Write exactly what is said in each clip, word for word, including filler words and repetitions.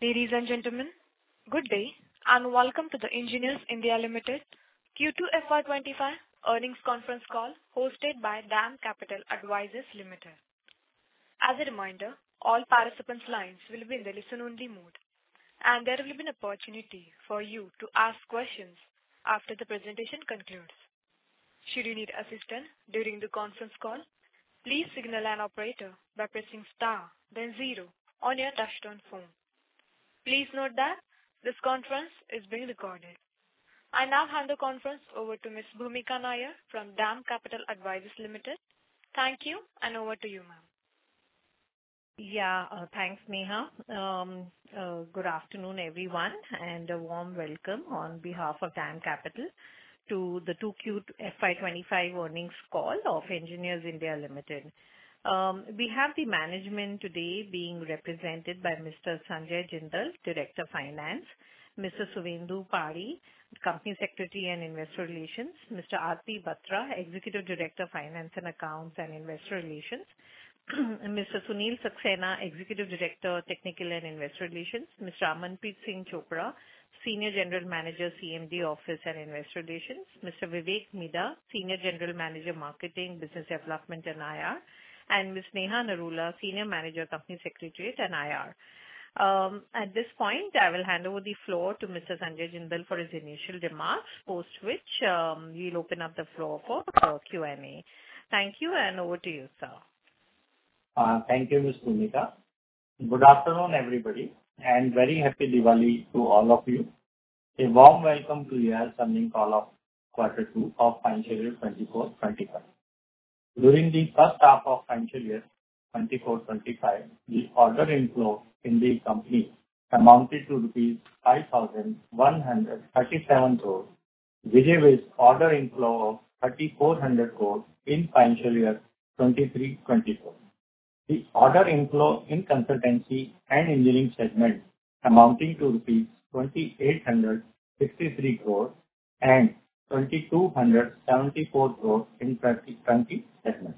Ladies and gentlemen, good day and welcome to the Engineers India Limited Q two F Y twenty-five earnings conference call hosted by DAM Capital Advisors Limited. As a reminder, all participants' lines will be in the listen-only mode, and there will be an opportunity for you to ask questions after the presentation concludes. Should you need assistance during the conference call, please signal an operator by pressing star then zero on your touchtone phone. Please note that this conference is being recorded. I now hand the conference over to Miss Bhumika Nair from DAM Capital Advisors Limited. Thank you, and over to you, ma'am. Yeah, uh, thanks, Neha. Um, uh, good afternoon, everyone, and a warm welcome on behalf of DAM Capital to the two Q F Y twenty-five earnings call of Engineers India Limited. Um, we have the management today being represented by Mister Sanjay Jindal, Director Finance, Mister Suvendu Pari, Company Secretary and Investor Relations, Mister Aarti Batra, Executive Director Finance and Accounts and Investor Relations, Mister Sunil Saxena, Executive Director Technical and Investor Relations, Mister Amanpreet Singh Chopra, Senior General Manager C M D Office and Investor Relations, Mister Vivek Mida, Senior General Manager Marketing, Business Development and I R, and Miz Neha Narula, Senior Manager, Company Secretariat and I R. Um, at this point, I will hand over the floor to Mister Sanjay Jindal for his initial remarks, post which um, we'll open up the floor for uh, Q and A. Thank you, and over to you, sir. Uh, thank you, Miz Bhumika. Good afternoon, everybody, and very happy Diwali to all of you. A warm welcome to your earnings call of quarter two of financial year twenty-four twenty-five. During the first half of financial year twenty-four twenty-five, the order inflow in the company amounted to rupees five thousand one hundred thirty-seven crores, which is order inflow of three thousand four hundred crores in financial year twenty-three twenty-four. The order inflow in consultancy and engineering segment amounting to rupees two thousand eight hundred sixty-three crores and two thousand two hundred seventy-four crores in twenty segment.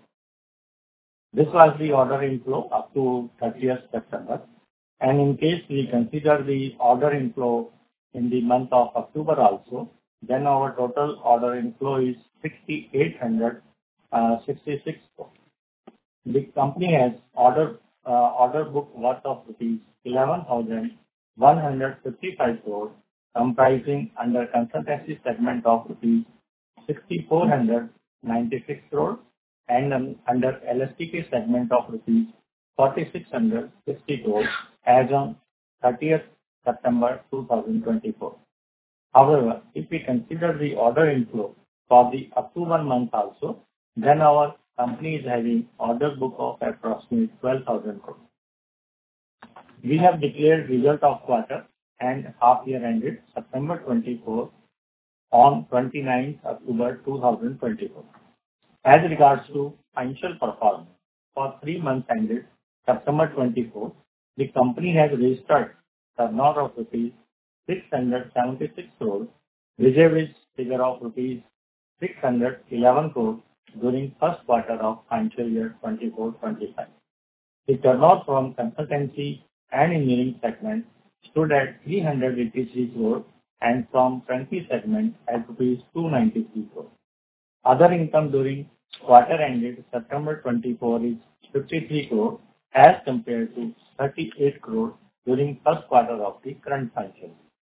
This was the order inflow up to thirtieth September. And in case we consider the order inflow in the month of October also, then our total order inflow is six thousand eight hundred sixty-six crores. The company has order uh, order book worth of rupees eleven thousand one hundred fifty-five crores, comprising under consultancy segment of rupees six thousand four hundred ninety-six crores and um, under L S T K segment of rupees four thousand six hundred sixty crores as on thirtieth September two thousand twenty-four. However, if we consider the order inflow for the October month also, then our company is having order book of approximately twelve thousand crores. We have declared result of quarter and half year ended September twenty-fourth on twenty-ninth October two thousand twenty-four. As regards to financial performance, for three months ended September twenty-fourth, the company has registered turnover of rupees six hundred seventy-six crores, which is figure of rupees six hundred eleven crores during first quarter of financial year twenty-four twenty-five. The turnover from consultancy and engineering segment stood at three hundred eighty-three crores and from twenty segment at rupees two hundred ninety-three crores. Other income during quarter ended September twenty-four is fifty-three crores as compared to thirty-eight crores during first quarter of the current financial year.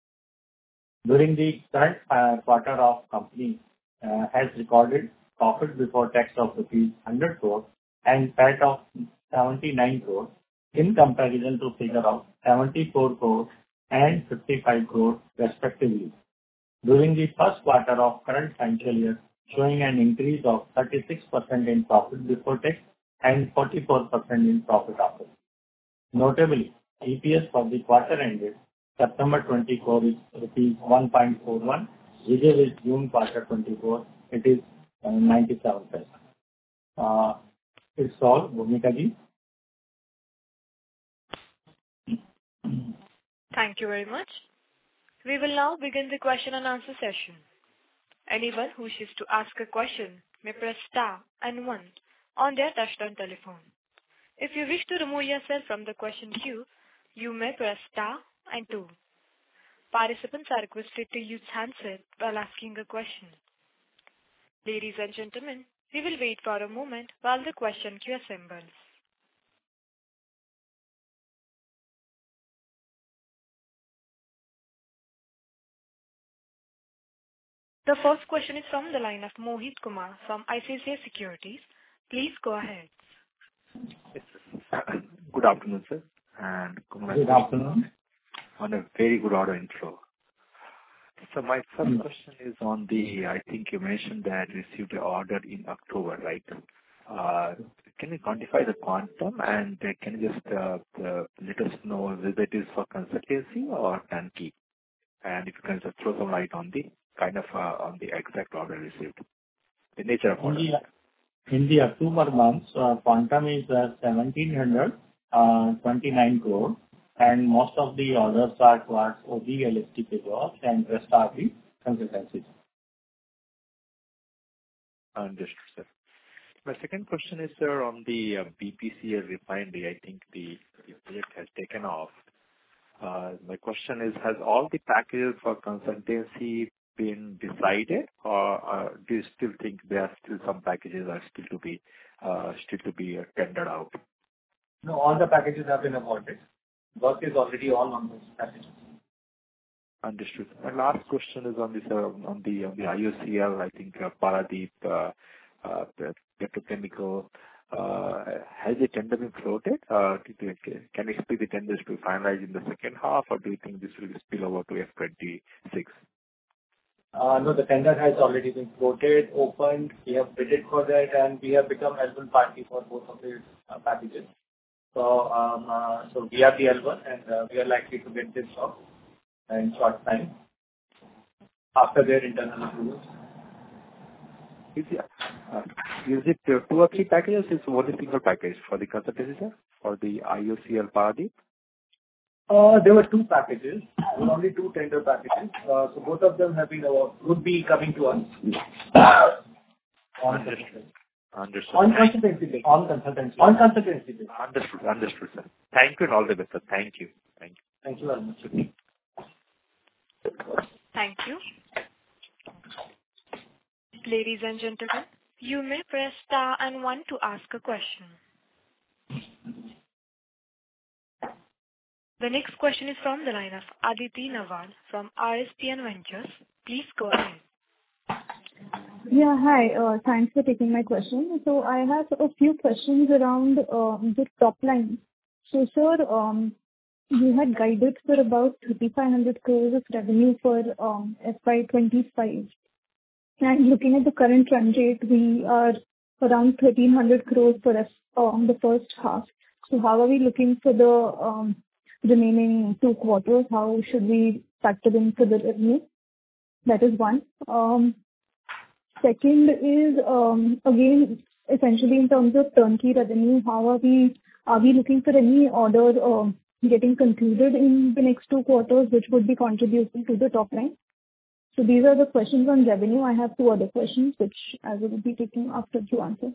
During the current uh, quarter of company uh, has recorded profit before tax of rupees one hundred crores and P A T of seventy-nine crores in comparison to figure of seventy-four crores and fifty-five crores respectively. During the first quarter of current financial year, showing an increase of thirty-six percent in profit before tax and forty-four percent in profit after. Notably, E P S for the quarter ended September twenty-four is rupees one point four one, which is June quarter twenty-four, it is uh, ninety-seven paisa. Uh, it's all, Bhumika ji. Thank you very much. We will now begin the question and answer session. Anyone who wishes to ask a question may press star and one on their touchtone telephone. If you wish to remove yourself from the question queue, you may press star and two. Participants are requested to use handset while asking a question. Ladies and gentlemen, we will wait for a moment while the question queue assembles. The first question is from the line of Mohit Kumar from I C I C I Securities. Please go ahead. Yes, sir. Good afternoon, sir, and Good afternoon. on a very good order inflow. So my first question is on the, I think you mentioned that you received an order in October, right? Uh, Can you quantify the quantum, and uh, can you just uh, uh, let us know whether it is for consultancy or turnkey? And if you can just throw some light on the kind of uh, on the exact order received, the nature of In order. the in the October month, uh, quantum is uh, one thousand seven hundred twenty-nine crore, and most of the orders are towards O B L S T K jobs, and rest are the consultancies. Understood, sir. My second question is, sir, on the uh, B P C L refinery. I think the the project has taken off. Uh, My question is, has all the packages for consultancy been decided, or uh, do you still think there are still some packages are still to be uh, still to be uh, tendered out? No, all the packages have been awarded. Work is already on on those packages. Understood. My last question is on this, uh, on the on the I O C L, I think, uh, Paradeep uh, uh, the petrochemical. Uh, Has the tender been floated? Uh, do you think- Can we expect the tenders to finalize in the second half, or do you think this will spill over to F twenty-six? Uh, No, the tender has already been floated, opened. We have bidded for that, and we have become L one party for both of the uh, packages. So, um, uh, so we are the L one, and uh, we are likely to get this job in short time after their internal approvals. Is it uh, is it uh, two or three packages? Is one a single package for the consultancy, sir, for the I O C L Paradeep? Uh, There were two packages, only two tender packages. Uh, So both of them have been award- would be coming to us. On Understood. Understood. On consultancy basis. On consultancy. On consultancy basis. Understood. Understood, sir. Thank you and all the best, sir. Thank you. Thank you. Thank you very much. Thank you. Ladies and gentlemen, you may press star and one to ask a question. The next question is from the line of Aditi Nawal from R S P N Ventures. Please go ahead. Yeah, hi. Uh, Thanks for taking my question. So I have a few questions around uh, the top line. So, sir, um, you had guided for about thirty-five hundred crores of revenue for um, F Y twenty-five. And looking at the current run rate, we are around thirteen hundred crores for us um, the first half. So how are we looking for the um, remaining two quarters? How should we factor in for the revenue? That is one. Um, Second is, um, again, essentially in terms of turnkey revenue, how are we are we looking for any order uh, getting concluded in the next two quarters, which would be contributing to the top line? So these are the questions on revenue. I have two other questions, which I will be taking after you answer.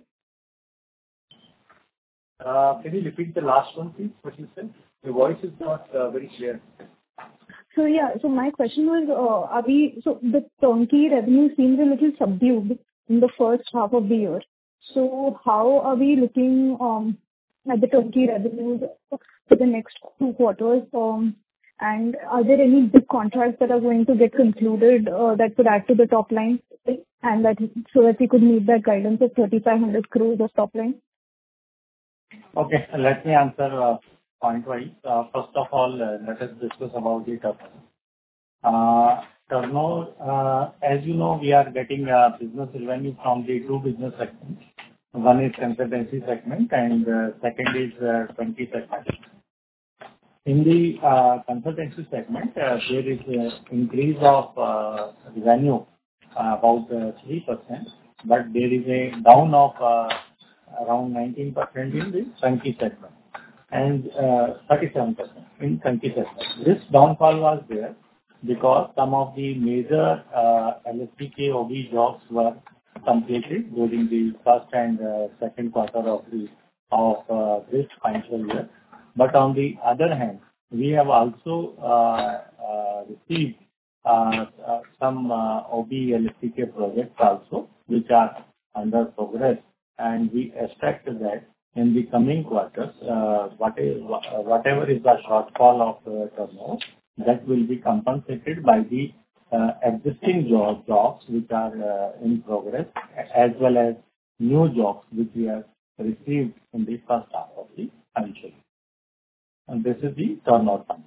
Uh, Can you repeat the last one, please, what you said? Your voice is not uh, very clear. So yeah, so my question was, uh, are we, so the turnkey revenue seems a little subdued in the first half of the year. So how are we looking um, at the turnkey revenues for the next two quarters? Um, and are there any big contracts that are going to get concluded uh, that could add to the top line, and that so that we could meet that guidance of thirty-five hundred crores of top line? Okay, let me answer uh, point-wise. Uh, First of all, uh, let us discuss about the turnover. Uh, Turnover, uh, as you know, we are getting uh, business revenue from the two business segments. One is consultancy segment, and uh, second is uh, turnkey segment. In the uh, consultancy segment, uh, there is an increase of uh, revenue uh, about uh, three percent, but there is a down of uh, around nineteen percent in the turnkey segment and uh, thirty-seven percent in turnkey segment. This downfall was there because some of the major uh, L S T K O B jobs were completed during the first and uh, second quarter of the of uh, this financial year. But on the other hand, we have also uh, uh, received uh, uh, some uh, O B L S T K projects also, which are under progress, and we expect that in the coming quarters, uh, what is, whatever is the shortfall of uh, turnover, that will be compensated by the uh, existing job, jobs which are uh, in progress, as well as new jobs which we have received in the first half of the financial year. And this is the turnover fund.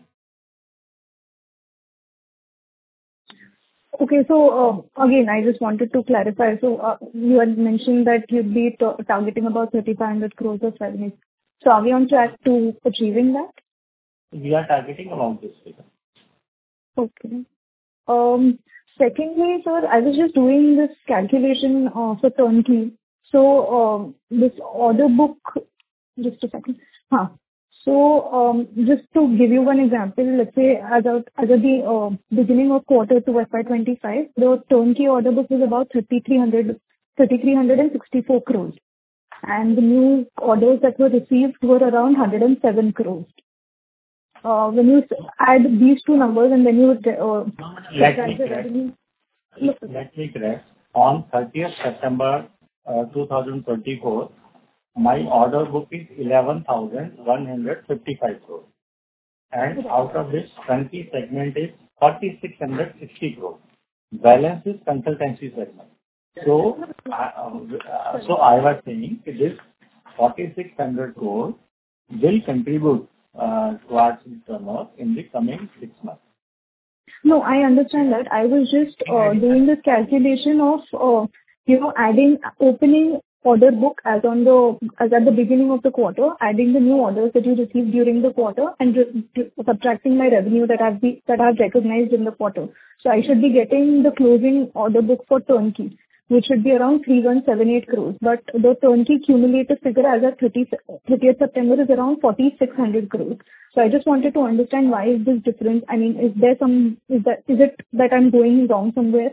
Okay. So, uh, again, I just wanted to clarify. So, uh, you had mentioned that you'd be t- targeting about three thousand five hundred crores of revenue. So are we on track to achieving that? We are targeting around this figure. Okay. Um, Secondly, sir, I was just doing this calculation uh, for turnkey. So, um, this order book... Just a second. Huh. So, um, just to give you one example, let's say as of as of the uh, beginning of quarter two F Y twenty-five, the turnkey order book is about thirty-three hundred sixty-four crores, and the new orders that were received were around one hundred seven crores. Uh, When you s- add these two numbers and then you uh, Let subtract me the correct. revenue. Let me correct. On thirtieth September uh, twenty twenty-four, my order book is eleven thousand one hundred fifty-five crores, and out of which turnkey segment is forty-six hundred sixty crores. Balance is consultancy segment. So, I uh, so I was saying that this forty-six hundred crores will contribute uh, towards the turnover in the coming six months. No, I understand that. I was just uh, doing this calculation of, uh, you know, adding, opening order book as on the, as at the beginning of the quarter, adding the new orders that you received during the quarter, and re- re- subtracting my revenue that I've be, that I've recognized in the quarter. So I should be getting the closing order book for turnkey, which should be around three thousand one hundred seventy-eight crores. But the turnkey cumulative figure as of thirtieth September is around forty-six hundred crores. So I just wanted to understand why is this different? I mean, is there some, is that, is it that I'm going wrong somewhere?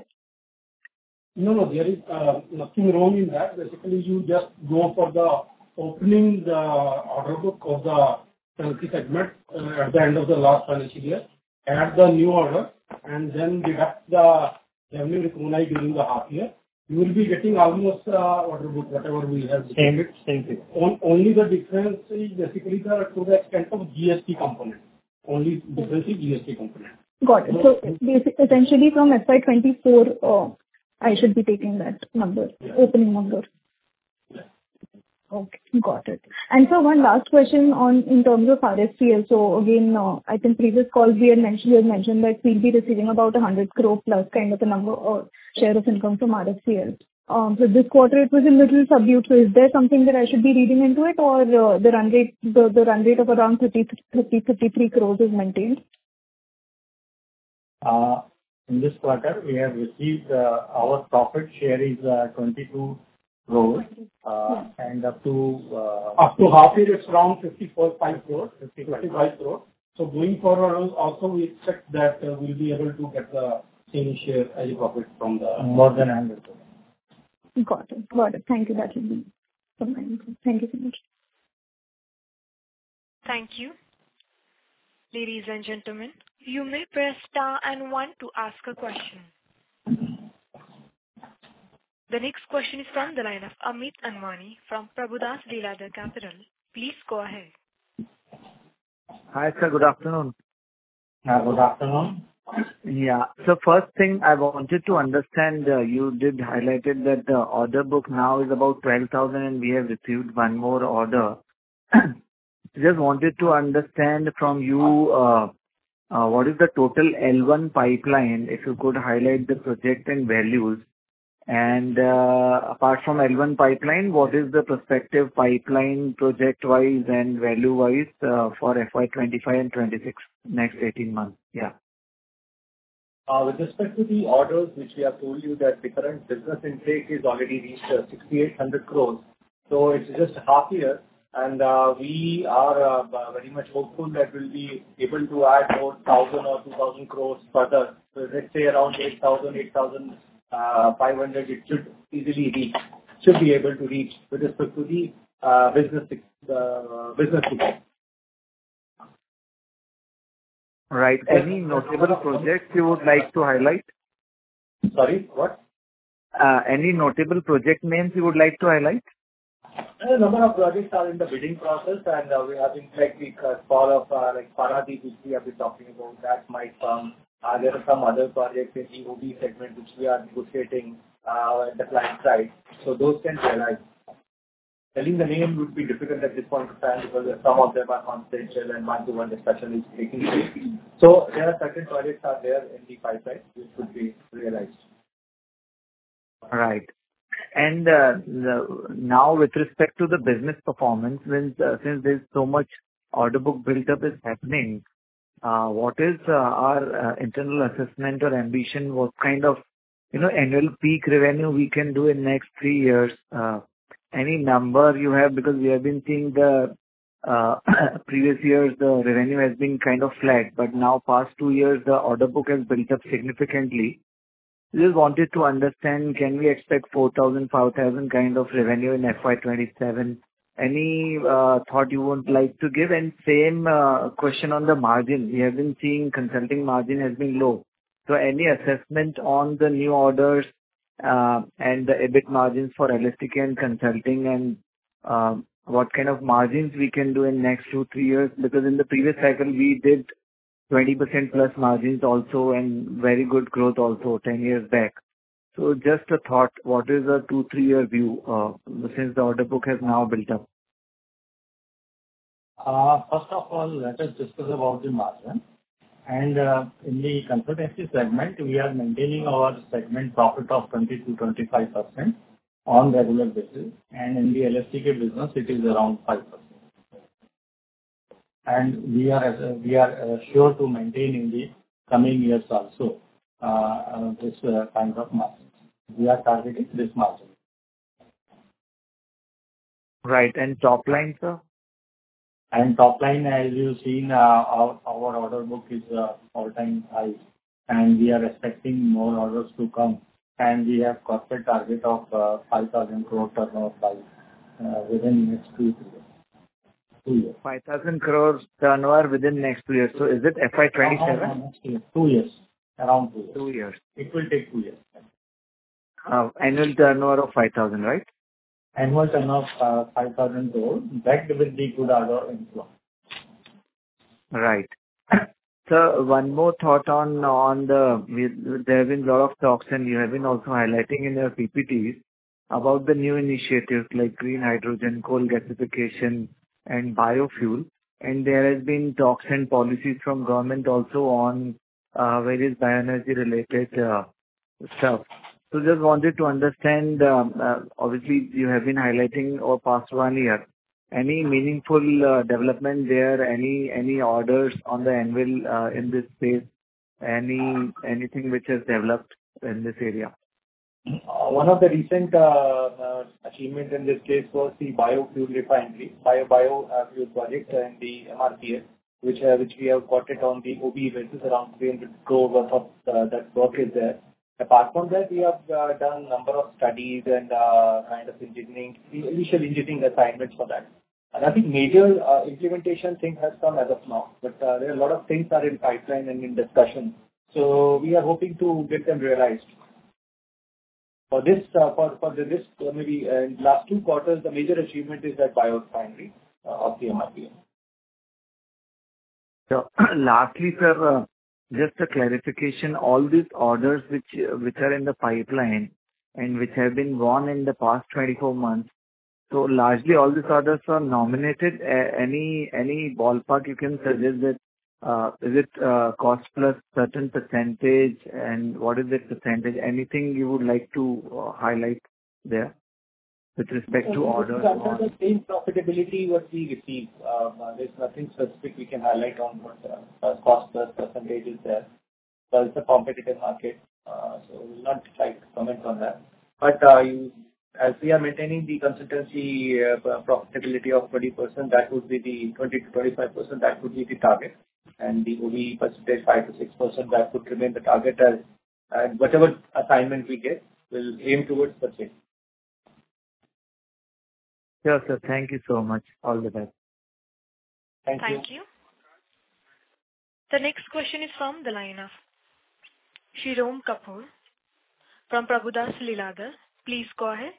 No, no, there is uh, nothing wrong in that. Basically, you just go for the opening the order book of the turnkey segment uh, at the end of the last financial year, add the new order, and then deduct the revenue recognized during the half year. You will be getting almost uh, order book, whatever we have. Same, same thing. On, only the difference is basically the, to the extent of G S T component. Only difference is G S T component. Got it. So basi- essentially from F Y twenty-four, uh, I should be taking that number, Yeah. opening number. Yeah. Okay, got it. And so one last question on, in terms of R S C L. So again, uh, I think previous calls we had mentioned, you had mentioned that we'll be receiving about one hundred crore plus kind of a number or share of income from R S C L. Um, So this quarter it was a little subdued. So is there something that I should be reading into it, or uh, the run rate, the the run rate of around thirty, thirty, thirty-three crores is maintained? Uh, In this quarter, we have received uh, our profit share is uh, twenty-two crores, uh, and up to uh, Up to half year, it's around fifty-four, five crores, fifty-five crores. So going forward also, we expect that uh, we'll be able to get the same share as a profit from the... more than one hundred crores. Got it. Got it. Thank you. That will be from my end. Thank you so much. Thank you. Ladies and gentlemen, you may press star and one to ask a question. The next question is from the line of Amit Anwani from Prabhudas Lilladher Capital. Please go ahead. Hi, sir. Good afternoon. Uh, Good afternoon. Yeah. So first thing I wanted to understand, uh, you did highlighted that the order book now is about twelve thousand and we have received one more order. Just wanted to understand from you, uh, uh, what is the total L one pipeline, if you could highlight the project and values. And uh, apart from L one pipeline, what is the prospective pipeline project-wise and value-wise uh, for F Y twenty-five and twenty-six, next eighteen months? Yeah. Uh, With respect to the orders, which we have told you that the current business intake is already reached uh, sixty-eight hundred crores. So it's just half year, and uh, we are uh, b- very much hopeful that we'll be able to add more one thousand or two thousand crores further. So let's say around eight thousand, eight thousand five hundred, it should easily reach, should be able to reach with respect to the uh, business uh, business. Right. Any notable projects you would like to highlight? Sorry, what? Uh, Any notable project names you would like to highlight? A number of projects are in the bidding process, and uh, we have been like the uh, call of uh, like Paradip, which we have been talking about. That might come. Uh, There are some other projects in the O B segment which we are negotiating uh, at the client side. So those can realize. Telling the name would be difficult at this point of time because some of them are confidential and one-to-one discussion is taking place. So there are certain projects are there in the pipeline which would be realized. Right. And uh, the- now with respect to the business performance, since uh, since there's so much order book build-up is happening, uh, what is uh, our uh, internal assessment or ambition? What kind of, you know, annual peak revenue we can do in next three years? Uh, Any number you have? Because we have been seeing the uh, previous years, the revenue has been kind of flat, but now past two years, the order book has built up significantly. Just wanted to understand, can we expect four thousand, five thousand kind of revenue in F Y twenty-seven? Any uh, thought you would like to give? And same uh, question on the margin. We have been seeing consulting margin has been low. So any assessment on the new orders uh, and the EBIT margins for Elastic and consulting, and uh, what kind of margins we can do in next two, three years? Because in the previous cycle, we did twenty percent plus margins also and very good growth also ten years back. So just a thought, what is a two, three-year view uh, since the order book has now built up? Uh, First of all, let us discuss about the margin. And uh, in the consultancy segment, we are maintaining our segment profit of twenty to twenty-five percent on regular basis. And in the L S T K business, it is around five percent. And we are uh, we are uh, sure to maintain in the coming years also uh, uh, this uh, kind of margin. We are targeting this margin. Right. And top line, sir? And top line, as you've seen, uh, our our order book is uh, all-time high, and we are expecting more orders to come. And we have corporate target of uh, five thousand crore turnover by uh, within next two years. Two years. five thousand crores turnover within next two years. So is it F Y twenty-seven? Next year. Two years. Around two years. Two years. It will take two years. Uh, Annual turnover of five thousand, right? Annual turnover of uh, five thousand crore, backed with the good order inflow. Right. So one more thought on on the, we- there have been a lot of talks, and you have been also highlighting in your P P Ts about the new initiatives like green hydrogen, coal gasification, and biofuel. And there has been talks and policies from government also on uh, various bioenergy related uh, stuff. So just wanted to understand, um, uh, obviously you have been highlighting over past one year. Any meaningful uh, development there? Any any orders on the anvil uh, in this space? Any Anything which has developed in this area? Uh, One of the recent uh, uh, achievement in this case was the biofuel refinery, bio bio uh, fuel project and the M R P S, which uh, which we have got it on the O B basis, around three hundred crore worth of uh, that work is there. Apart from that, we have uh, done number of studies and uh, kind of engineering, initial engineering assignments for that. And I think major uh, implementation thing has come as of now, but uh, there are a lot of things are in pipeline and in discussion. So we are hoping to get them realized. For this, uh, for for the, this uh, maybe uh, in last two quarters, the major achievement is that biorefinery uh, of the M R P S. So lastly, sir, uh, just a clarification, all these orders which uh, which are in the pipeline and which have been won in the past twenty-four months, so largely all these orders are nominated. A- Any any ballpark you can suggest that, uh, is it uh, cost plus certain percentage, and what is that percentage? Anything you would like to uh, highlight there with respect to So this orders is under on? the same profitability what we receive. Um, uh, There's nothing specific we can highlight on what uh, uh, cost plus percentage is there. So it's a competitive market, uh, so we'll not like to comment on that. But uh, you, as we are maintaining the consultancy uh, profitability of twenty percent, that would be the twenty to twenty-five percent, that would be the target. And the O B percentage, five to six percent, that would remain the target as, and whatever assignment we get, we'll aim towards the same. Sure, sir. Thank you so much. All the best. Thank you. Thank you. The next question is from the line of Shirom Kapoor from Prabhudas Lilladher. Please go ahead.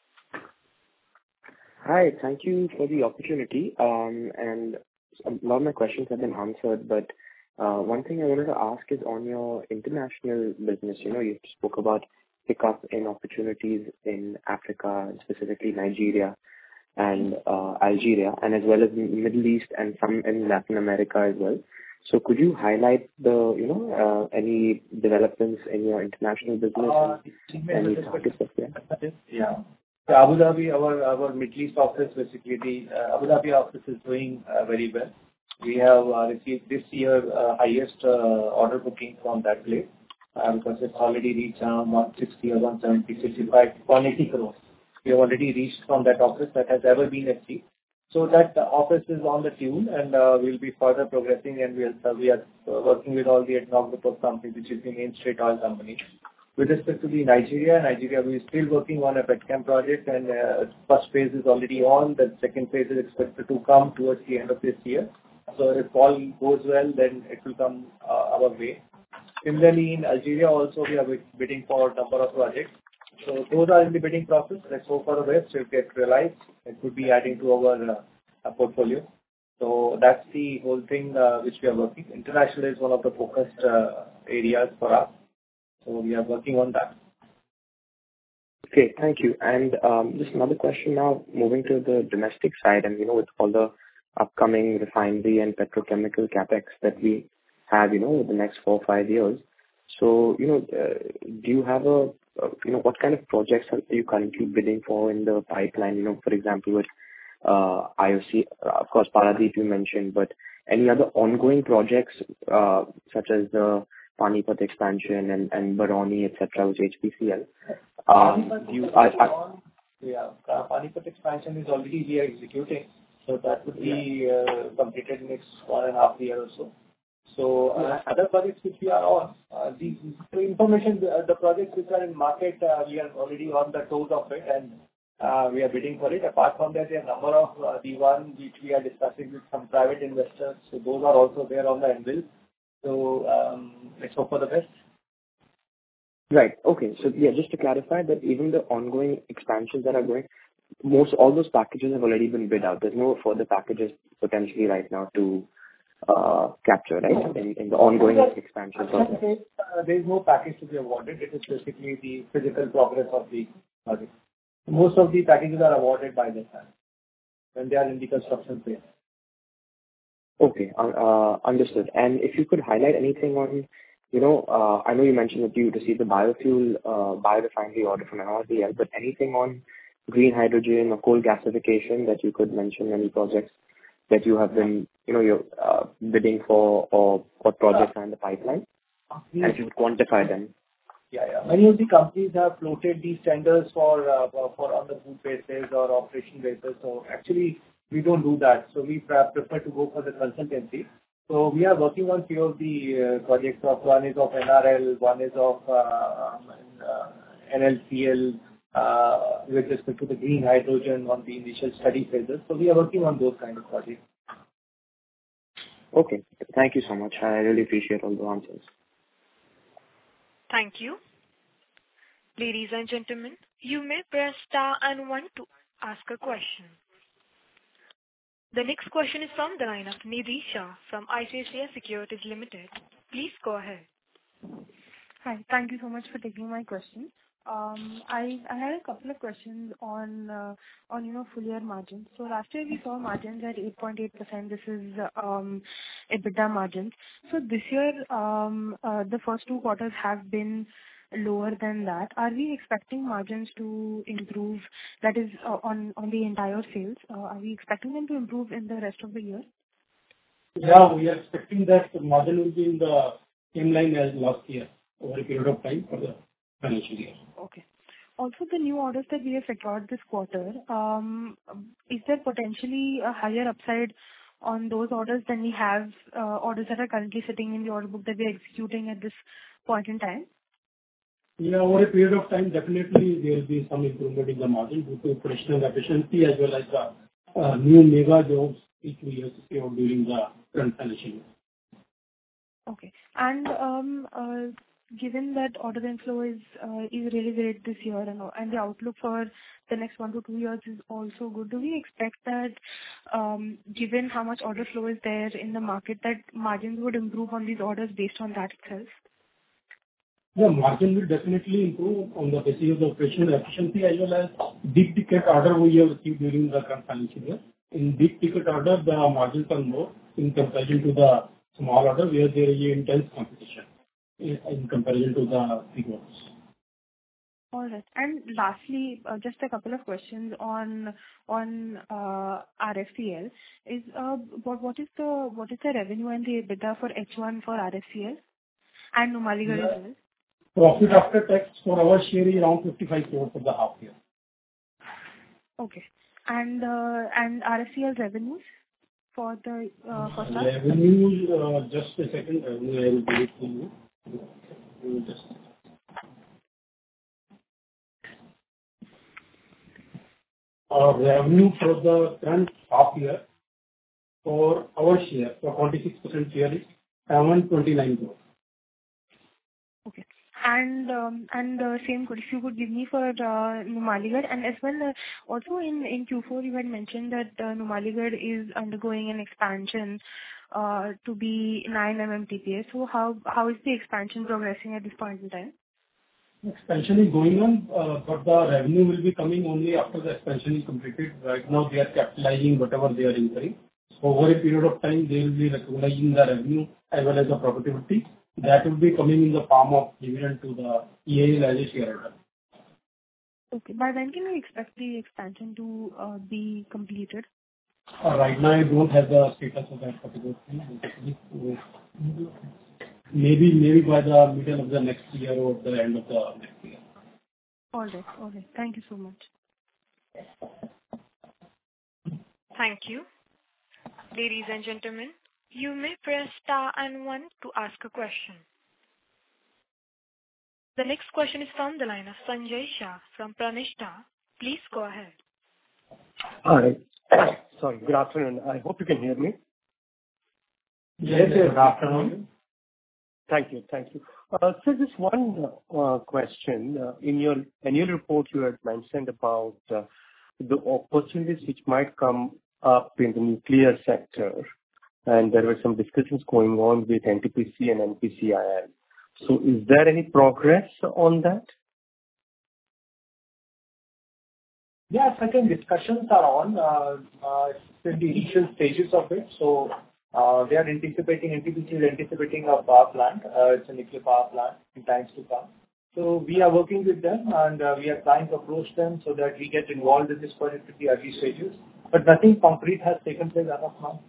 Hi. Thank you for the opportunity. Um, and a lot of my questions have been answered, but uh, one thing I wanted to ask is on your international business. You know, you spoke about pickup in opportunities in Africa, specifically Nigeria and uh, Algeria, and as well as the Middle East and some in Latin America as well. So could you highlight the, you know, uh, any developments in your international business Uh, and any targets of that? Yeah. So Abu Dhabi, our our Middle East office, basically the uh, Abu Dhabi office is doing uh, very well. We have uh, received this year uh, highest uh, order booking from that place uh, because it's already reached around one sixty or one seventy, sixty-five, one eighty crores. We have already reached from that office that has ever been achieved. So that the office is on the tune, and uh, we'll be further progressing, and we are uh, we are uh, working with all the ADNOC Group of companies, which is the main straight oil company. With respect to the Nigeria, Nigeria, we're still working on a petchem project, and uh, first phase is already on. The second phase is expected to come towards the end of this year. So if all goes well, then it will come uh, our way. Similarly, in Algeria also, we are bidding for a number of projects. So those are in the bidding process. Let's hope for the best. If get realized, it could be adding to our uh, portfolio. So that's the whole thing uh, which we are working. International is one of the focused uh, areas for us. So we are working on that. Okay, thank you. And um, just another question now, moving to the domestic side, and you know, with all the upcoming refinery and petrochemical capex that we have, you know, over the next four or five years. So, you know, uh, do you have a, uh, you know, what kind of projects are you currently bidding for in the pipeline? You know, for example, with uh, I O C, uh, of course, Paradeep you mentioned, but any other ongoing projects uh, such as the Panipat expansion and, and Barauni, et cetera, with H P C L? Um, do you, I, I, yeah, uh, Panipat expansion is already we are executing, so that would be uh, completed next one and a half year or so. So uh, other projects which we are on, uh, the, the information, the, the projects which are in market, uh, we are already on the toes of it, and uh, we are bidding for it. Apart from that, there are a number of uh, the one which we are discussing with some private investors. So those are also there on the anvil. So um, let's hope for the best. Right. Okay. So yeah, just to clarify that even the ongoing expansions that are going, most all those packages have already been bid out. There's no further packages potentially right now to uh, capture, right? In, in the ongoing expansion project. Uh, there is no package to be awarded. It is basically the physical progress of the project. Most of the packages are awarded by this time when they are in the construction phase. Okay, uh, understood. And if you could highlight anything on, you know, uh, I know you mentioned that you received the biofuel uh, biorefinery order from N R B L, but anything on green hydrogen or coal gasification that you could mention, any projects that you have been, you know, you're uh, bidding for, or what projects are in the pipeline? And if you could quantify them. Yeah, yeah. Many of the companies have floated these tenders for uh, for on the food basis or operation basis. So actually, we don't do that. So we prefer to go for the consultancy. So we are working on few of the uh, projects. Of one is of N R L, one is of uh, uh, N L C L uh, with respect to the green hydrogen on the initial study phases. So we are working on those kind of projects. Okay. Thank you so much. I really appreciate all the answers. Thank you. Ladies and gentlemen, you may press star and one to ask a question. The next question is from the line of Nidhi Shah from I C I C I Securities Limited. Please go ahead. Hi. Thank you so much for taking my question. Um, I I had a couple of questions on, uh, on you know, full year margins. So last year we saw margins at eight point eight percent. This is um, EBITDA margins. So this year, um, uh, the first two quarters have been lower than that. Are we expecting margins to improve, that is, uh, on on the entire sales? Uh, Are we expecting them to improve in the rest of the year? Yeah, we are expecting that the margin will be in the same line as last year over a period of time for the financial year. Okay. Also, the new orders that we have secured this quarter, um, is there potentially a higher upside on those orders than we have uh, orders that are currently sitting in the order book that we are executing at this point in time? Yeah, over a period of time, definitely there will be some improvement in the margin due to operational efficiency as well as the uh, new mega jobs which we have secured during the current financial year. Okay. And um, uh, given that order inflow is uh, is really great this year and and the outlook for the next one to two years is also good, do we expect that, um, given how much order flow is there in the market, that margins would improve on these orders based on that itself? The margin will definitely improve on the basis of the operational efficiency as well as big ticket order we have received during the current financial year. In big ticket order, the margins are more in comparison to the small order, where there is intense competition in in comparison to the big ones. All right. And lastly, uh, just a couple of questions on on uh, R F C L. Is uh, what what is the what is the revenue and the EBITDA for H one for R F C L and Numaligarh as well? Profit after tax for our share is around fifty-five crore for the half year. Okay. And uh, and R F C L revenues for the uh, first half? Revenues, uh, just a second, revenue I will give it to you. You will just- Our revenue for the current half year for our share, for twenty-six percent share is seven twenty-nine crore. Okay. And um, and uh, same could if you could give me for uh, Numaligarh, and as well uh, also in in Q four you had mentioned that uh, Numaligarh is undergoing an expansion uh, to be nine millimeter T P A. So how how is the expansion progressing at this point in time? Expansion is going on, uh, but the revenue will be coming only after the expansion is completed. Right now, they are capitalizing whatever they are incurring. So over a period of time, they will be recognizing the revenue as well as the profitability. That will be coming in the form of dividend to the E A L as a shareholder. Okay. By when can we expect the expansion to uh, be completed? Uh, Right now, I don't have the status of that particular thing. Maybe maybe by the middle of the next year or the end of the next year. All right. All right. Thank you so much. Thank you. Ladies and gentlemen, you may press star and one to ask a question. The next question is from the line of Sanjay Shah from Pranishta. Please go ahead. Hi. Sorry, good afternoon. I hope you can hear me. Yes, yes. Good afternoon. Thank you. Thank you. Uh, So just one uh, question. Uh, In your annual report, you had mentioned about uh, the opportunities which might come up in the nuclear sector, and there were some discussions going on with N T P C and N P C I L. So is there any progress on that? Yes, I think discussions are on. Uh, uh, It's in the initial stages of it. So, uh, they are anticipating, N T P C is anticipating a power plant. Uh, It's a nuclear power plant in times to come. So we are working with them, and uh, we are trying to approach them so that we get involved in this project at the early stages. But nothing concrete has taken place as of now.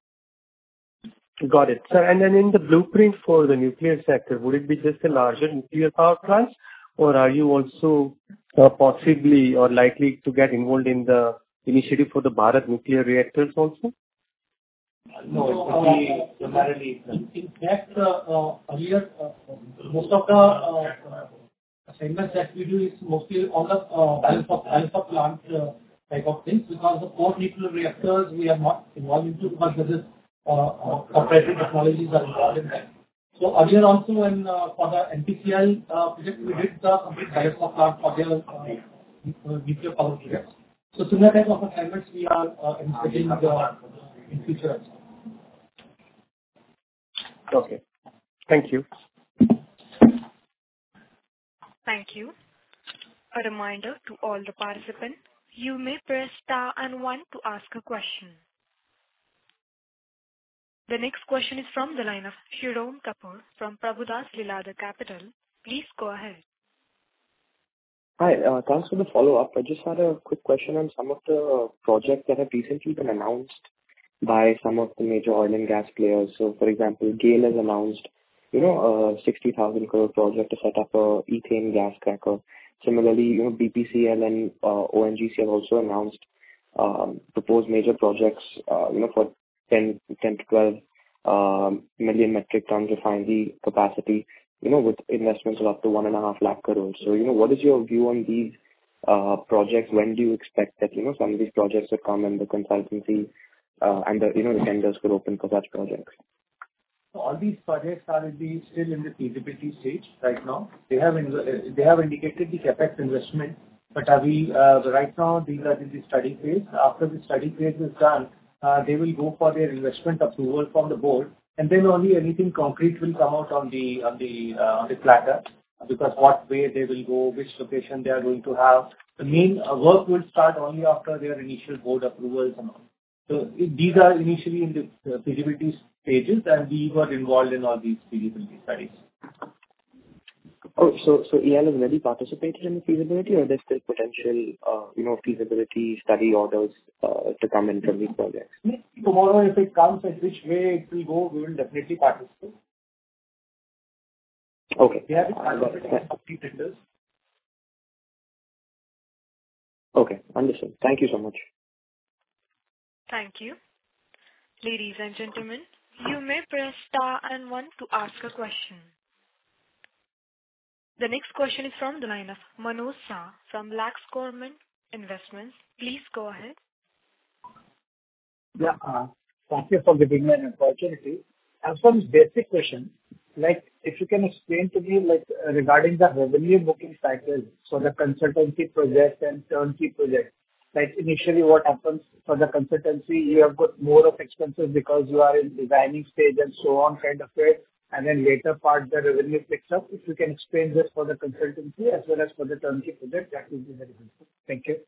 Got it. Sir, and then in the blueprint for the nuclear sector, would it be just a larger nuclear power plants, or are you also uh, possibly or likely to get involved in the initiative for the Bharat nuclear reactors also? No, it would be primarily. In fact, uh, uh, earlier, uh, most of the uh, assignments that we do is mostly on the uh, balance of balance of plant uh, type of things, because the core nuclear reactors we are not involved into, because there is uh, uh, proprietary technologies are involved in that. So earlier also when uh, for the N P C I L uh, project, we did the complete balance of plant for their uh, nuclear power projects. So similar type of assignments we are uh, anticipating uh, in future as well. Okay. Thank you. Thank you. A reminder to all the participants, you may press star and one to ask a question. The next question is from the line of Shirom Kapoor from Prabhudas Lilladher Capital. Please go ahead. Hi, uh, thanks for the follow-up. I just had a quick question on some of the projects that have recently been announced by some of the major oil and gas players. So, for example, GAIL has announced, you know, a sixty thousand crore project to set up a ethane gas cracker. Similarly, you know, B P C L and uh, O N G C have also announced um, proposed major projects, uh, you know, for ten to twelve um, million metric tons refinery capacity, you know, with investments of up to one and a half lakh crores. So, you know, what is your view on these uh, projects? When do you expect that, you know, some of these projects will come and the consultancy uh, and the, you know, the tenders could open for such projects? So all these projects are in the, still in the feasibility stage right now. They have in, they have indicated the CapEx investment, but are we, uh, right now these are in the study phase. After the study phase is done, uh, they will go for their investment approval from the board, and then only anything concrete will come out on the on the uh, on the platter, because what way they will go, which location they are going to have. The main uh, work will start only after their initial board approvals and all. So it- these are initially in the uh, feasibility stages, and we were involved in all these feasibility studies. Oh, so so E L has already participated in the feasibility, or there's still potential, uh, you know, feasibility study orders uh, to come in from these projects? Tomorrow, if it comes, at which way it will go, we will definitely participate. Okay. We have Uh, participated that- in fifty tenders. Okay, understood. Thank you so much. Thank you. Ladies and gentlemen, you may press star and one to ask a question. The next question is from the line of Manoj Shah from Lax Corman Investments. Please go ahead. Yeah, uh, thank you for giving me an opportunity. I have some basic question, like if you can explain to me, like, uh, regarding the revenue booking cycle for the consultancy project and turnkey project. Like initially what happens for the consultancy, you have got more of expenses because you are in designing stage and so on kind of it, and then later part the revenue picks up. If you can explain this for the consultancy as well as for the turnkey project, that would be very helpful. Thank you.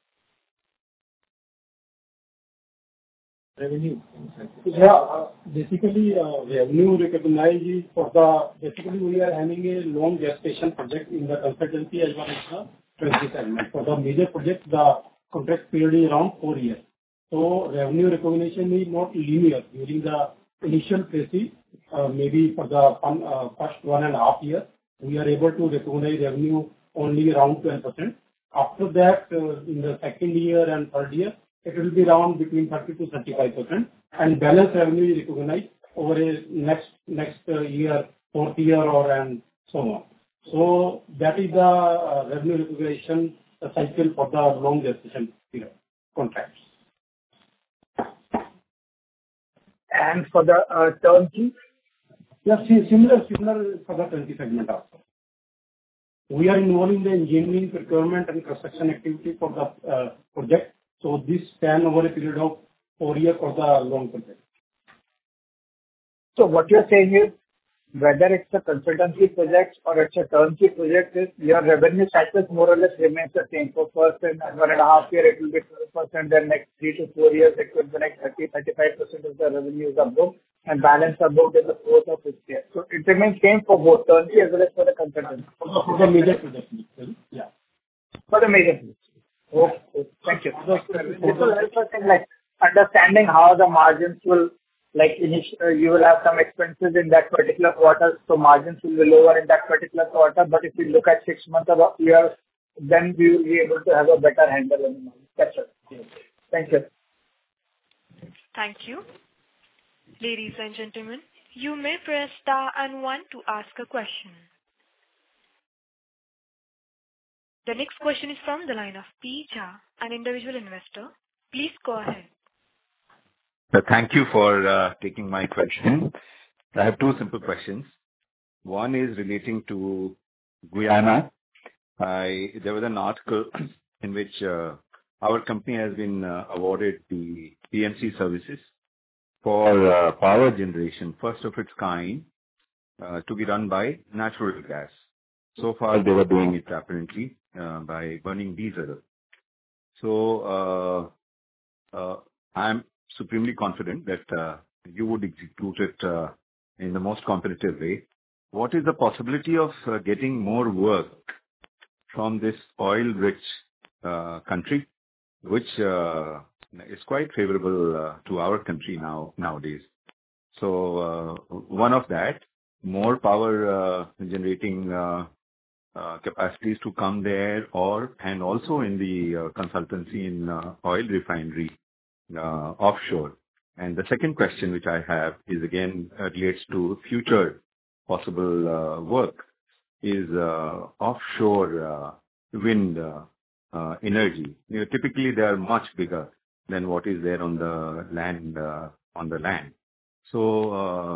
Revenue. Yeah, uh, basically, uh, revenue recognized for the, basically we are having a long gestation project in the consultancy as well as the turnkey segment. For the major project, the contract period is around four years. So revenue recognition is not linear during the initial phase. Uh, maybe for the one, uh, first one and a half year, we are able to recognize revenue only around twelve percent. After that, uh, in the second year and third year, it will be around between thirty to thirty-five percent, and balance revenue is recognized over a next next uh, year, fourth year, or and so on. So that is the uh, revenue recognition uh, cycle for the long gestation period contracts. And for the uh, turnkey? Yes, si- similar similar for the turnkey segment also. We are involved in the engineering, procurement, and construction activity for the uh, project. So this span over a period of four years for the long project. So what you're saying is, whether it's a consultancy project or it's a turnkey project, is your revenue cycles more or less remains the same. For first and one and a half year, it will be twelve percent, then next three to four years, it will be like thirty to thirty-five percent of the revenues are booked, and balance are booked in the fourth or fifth year. So it remains same for both turnkey as well as for the consultancy. For the major project, yeah. For the major projects. Okay, okay. Thank you. This will help us in, like, understanding how the margins will, like, initially, uh, you will have some expenses in that particular quarter, so margins will be lower in that particular quarter. But if you look at six months or a year, then we will be able to have a better handle on the margins. That's it. Thank you. Thank you. Ladies and gentlemen, you may press star and one to ask a question. The next question is from the line of P. Jha, an individual investor. Please go ahead. Uh, Thank you for uh, taking my question. I have two simple questions. One is relating to Guyana. I- There was an article in which uh, our company has been uh, awarded the P M C services for uh, power generation, first of its kind, uh, to be run by natural gas. So far, they were doing it apparently uh, by burning diesel. So, uh, uh, I'm supremely confident that uh, you would execute it uh, in the most competitive way. What is the possibility of uh, getting more work from this oil-rich uh, country, which uh, is quite favorable uh, to our country now nowadays? So, uh, one of that, more power uh, generating uh, uh, capacities to come there, or and also in the uh, consultancy in uh, oil refinery uh, offshore. And the second question which I have is again uh, relates to future possible uh, work is uh, offshore uh, wind uh, uh, energy. You know, typically they are much bigger than what is there on the land uh, on the land. So uh,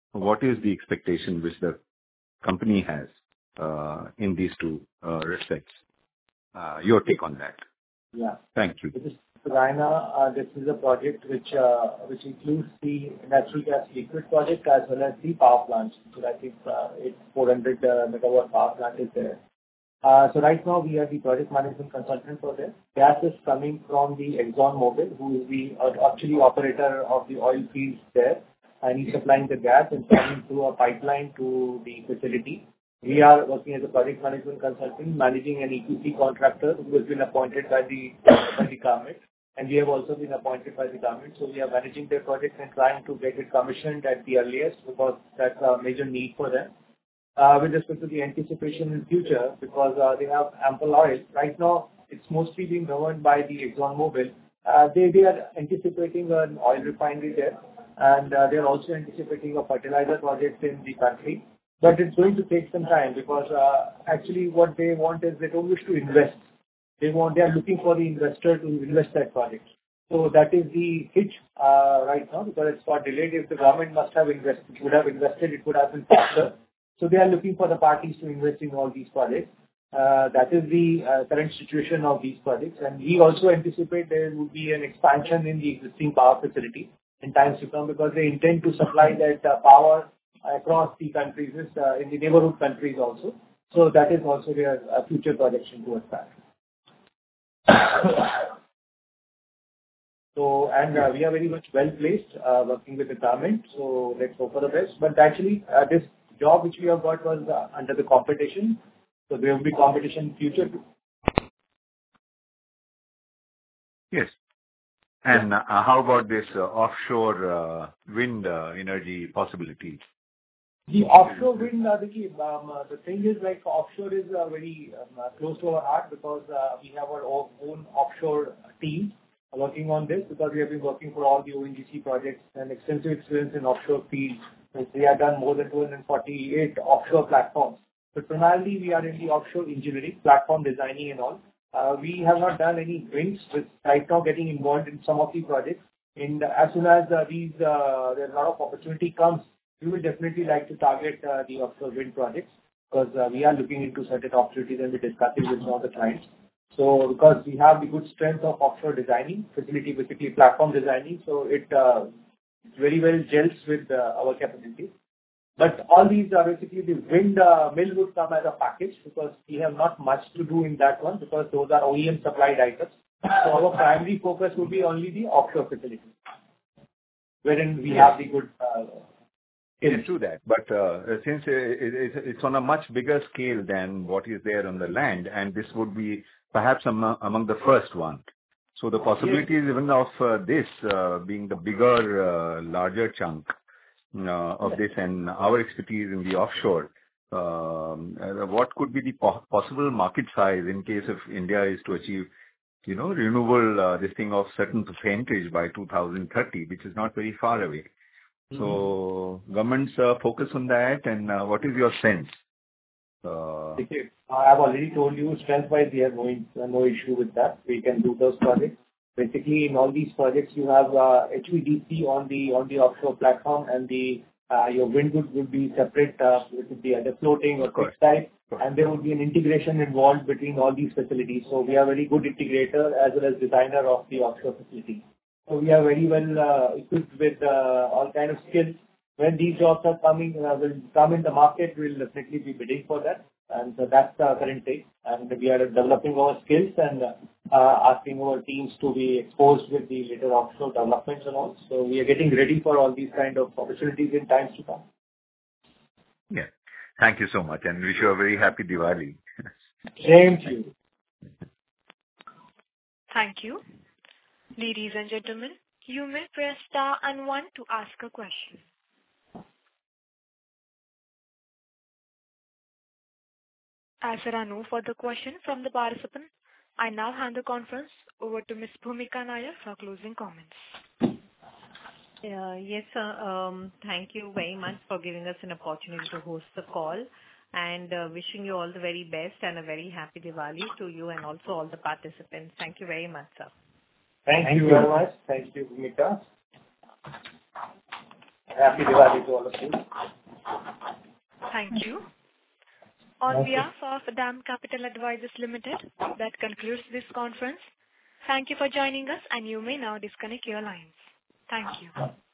what is the expectation which the company has uh, in these two uh, respects? Uh, Your take on that. Yeah. Thank you. This is Raina. Uh, This is a project which uh, which includes the natural gas liquid project as well as the power plants. So I think uh, it's four hundred uh, megawatt power plant is there. Uh, So right now, we are the project management consultant for this. Gas is coming from the ExxonMobil, who is the uh, actually operator of the oil fields there, and he's supplying the gas and coming through a pipeline to the facility. We are working as a project management consultant, managing an E P C contractor who has been appointed by the by the government, and we have also been appointed by the government. So we are managing their project and trying to get it commissioned at the earliest, because that's a major need for them. Uh, with respect to the anticipation in future, because uh, they have ample oil. Right now, it's mostly being governed by the ExxonMobil. Uh, they, they are anticipating an oil refinery there, and uh, they are also anticipating a fertilizer project in the country. But it's going to take some time, because uh, actually what they want is they don't wish to invest. They want, they are looking for the investor to invest that project. So that is the hitch uh, right now, because it's got delayed. If the government must have invested, would have invested, it would have been faster. So they are looking for the parties to invest in all these projects. Uh, That is the uh, current situation of these projects. And we also anticipate there will be an expansion in the existing power facility in times to come, because they intend to supply that uh, power across the countries, uh, in the neighborhood countries also. So that is also their uh, future projection towards that. So, and uh, we are very much well placed uh, working with the government. So let's hope for the best. But actually, uh, this job which we have got was uh, under the competition. So there will be competition in future too. Yes. And uh, how about this uh, offshore uh, wind uh, energy possibilities? The offshore wind, uh, the, key, um, uh, the thing is like offshore is uh, very um, uh, close to our heart, because uh, we have our own, own offshore team working on this, because we have been working for all the O N G C projects and extensive experience in offshore fields. We have done more than two hundred forty-eight offshore platforms. But primarily, we are in the offshore engineering, platform designing and all. Uh, we have not done any winds, with right now getting involved in some of the projects. And as soon as uh, these, uh, there a lot of opportunity comes, we will definitely like to target uh, the offshore wind projects, because uh, we are looking into certain opportunities and we're discussing with some of the clients. So because we have the good strength of offshore designing, facility basically platform designing, so it uh, very well gels with uh, our capabilities. But all these are basically the wind uh, mill would come as a package, because we have not much to do in that one, because those are O E M supplied items. So our primary focus would be only the offshore facility, wherein we have the good. Uh, It's true that, but uh, since it, it, it's on a much bigger scale than what is there on the land, and this would be perhaps among, among the first one. So the possibilities yes. even of uh, this uh, being the bigger, uh, larger chunk uh, of yes. this, and our expertise in the offshore, um, uh, what could be the po- possible market size in case if India is to achieve, you know, renewable uh, this thing of certain percentage by two thousand thirty, which is not very far away. So government's uh, focus on that, and uh, what is your sense? Uh, I have already told you, strength-wise, we have no, no issue with that. We can do those projects. Basically, in all these projects, you have uh, H V D C on the on the offshore platform, and the uh, your wind would, would be separate, uh, it would be either floating or fixed type, and there would be an integration involved between all these facilities. So we are very good integrator as well as designer of the offshore facility. So we are very well uh, equipped with uh, all kind of skills. When these jobs are coming, uh, will come in the market, we'll definitely be bidding for that. And so that's the current state. And we are developing our skills and uh, asking our teams to be exposed with the later offshore developments and all. So we are getting ready for all these kind of opportunities in times to come. Yeah. Thank you so much, and wish you a very happy Diwali. Same to you. Thank you. Ladies and gentlemen, you may press star and one to ask a question. As there are no further questions from the participant, I now hand the conference over to Miz Bhumika Nair for closing comments. Uh, yes, sir. Um, thank you very much for giving us an opportunity to host the call, and uh, wishing you all the very best and a very happy Diwali to you and also all the participants. Thank you very much, sir. Thank, Thank you very much. Thank you, Bhumika. Happy Diwali to all of you. Thank you. On behalf of DAM Capital Advisors Limited, that concludes this conference. Thank you for joining us, and you may now disconnect your lines. Thank you.